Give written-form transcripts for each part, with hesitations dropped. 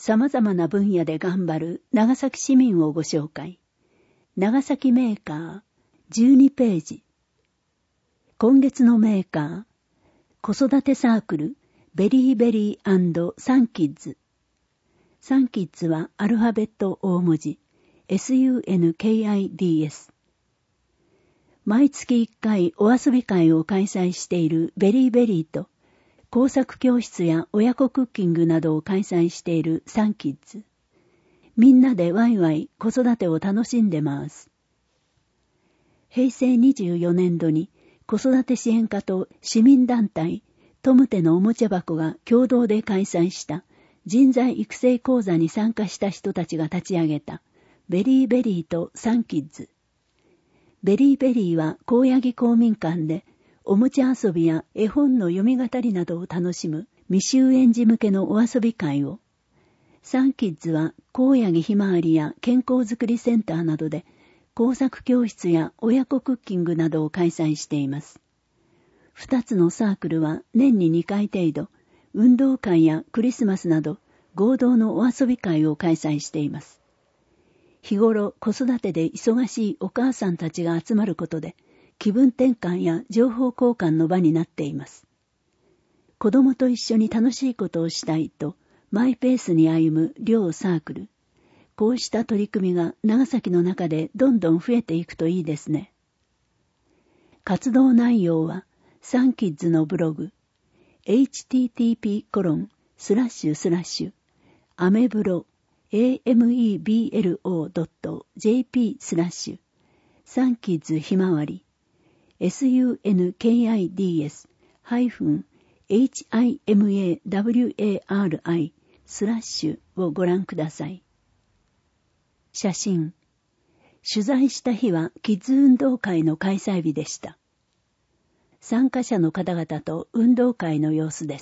様々な分野で頑張る長崎市民をご紹介。長崎メーカー12ページ。今月のメーカー、子育てサークルベリーベリー&サンキッズ。サンキッズはアルファベット大文字 SUNKIDS。毎月1回お遊び会を開催しているベリーベリーと工作教室や親子クッキングなどを開催しているサンキッズ。みんなでワイワイ子育てを楽しんでます。平成24年度に子育て支援課と市民団体トムテのおもちゃ箱が共同で開催した人材育成講座に参加した人たちが立ち上げたベリーベリーとサンキッズ。ベリーベリーは高野木公民館でおもちゃ遊びや絵本の読み語りなどを楽しむ未就園児向けのお遊び会を、サンキッズは高野木ひまわりや健康づくりセンターなどで工作教室や親子クッキングなどを開催しています。2つのサークルは年に2回程度、運動会やクリスマスなど合同のお遊び会を開催しています。日頃子育てで忙しいお母さんたちが集まることで気分転換や情報交換の場になっています。子供と一緒に楽しいことをしたいとマイペースに歩む両サークル。こうした取り組みが長崎の中でどんどん増えていくといいですね。活動内容はサンキッズのブログ http:// アメブロameblo.jp/ サンキッズひまわり sunkids-himawari/ をご覧ください。写真。取材した日はキッズ運動会の開催日でした。参加者の方々と運動会の様子です。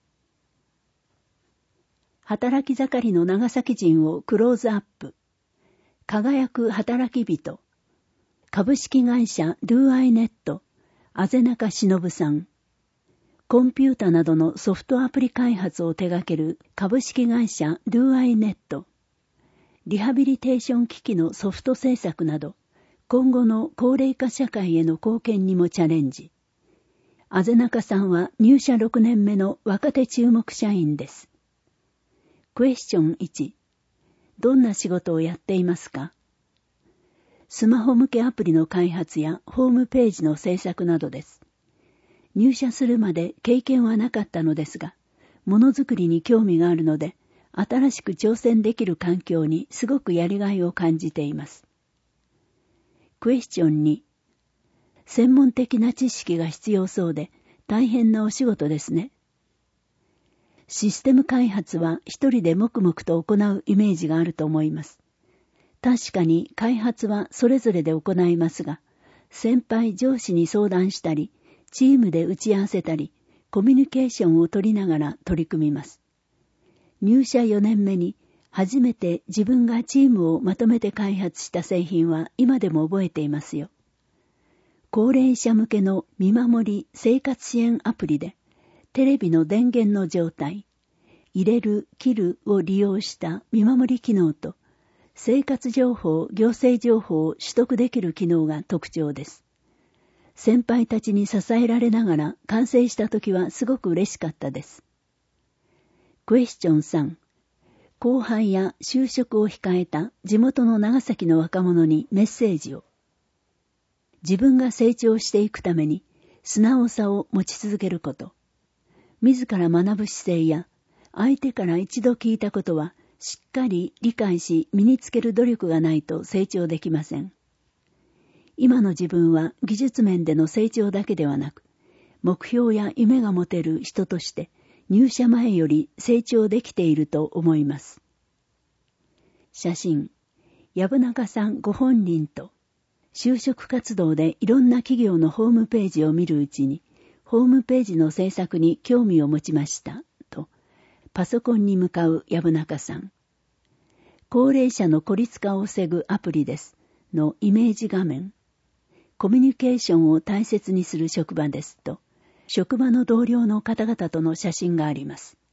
働き盛りの長崎人をクローズアップ。輝く働き人。株式会社ドゥアイネット、あぜなかしのぶさん。コンピュータなどのソフトアプリ開発を手掛ける株式会社ドゥアイネット。リハビリテーション機器のソフト制作など、今後の高齢化社会への貢献にもチャレンジ。あぜなかさんは入社6年目の若手注目社員です。クエスチョン1。どんな仕事をやっていますか？スマホ向けアプリの開発やホームページの制作などです。入社するまで経験はなかったのですが、ものづくりに興味があるので、新しく挑戦できる環境にすごくやりがいを感じています。クエスチョン2。専門的な知識が必要そうで大変なお仕事ですね。システム開発は一人で黙々と行うイメージがあると思います。確かに開発はそれぞれで行いますが、先輩上司に相談したり、チームで打ち合わせたり、コミュニケーションを取りながら取り組みます。入社4年目に初めて自分がチームをまとめて開発した製品は今でも覚えていますよ。高齢者向けの見守り生活支援アプリで、テレビの電源の状態、入れる、切るを利用した見守り機能と、生活情報、行政情報を取得できる機能が特徴です。先輩たちに支えられながら完成した時はすごく嬉しかったです。クエスチョン3。後輩や就職を控えた地元の長崎の若者にメッセージを。自分が成長していくために素直さを持ち続けること。自ら学ぶ姿勢や相手から一度聞いたことはしっかり理解し身につける努力がないと成長できません。今の自分は技術面での成長だけではなく、目標や夢が持てる人として入社前より成長できていると思います。写真、薮中さんご本人と就職活動でいろんな企業のホームページを見るうちに、ホームページの制作に興味を持ちましたと、パソコンに向かう薮中さん。高齢者の孤立化を防ぐアプリですのイメージ画面。コミュニケーションを大切にする職場ですと、職場の同僚の方々との写真があります。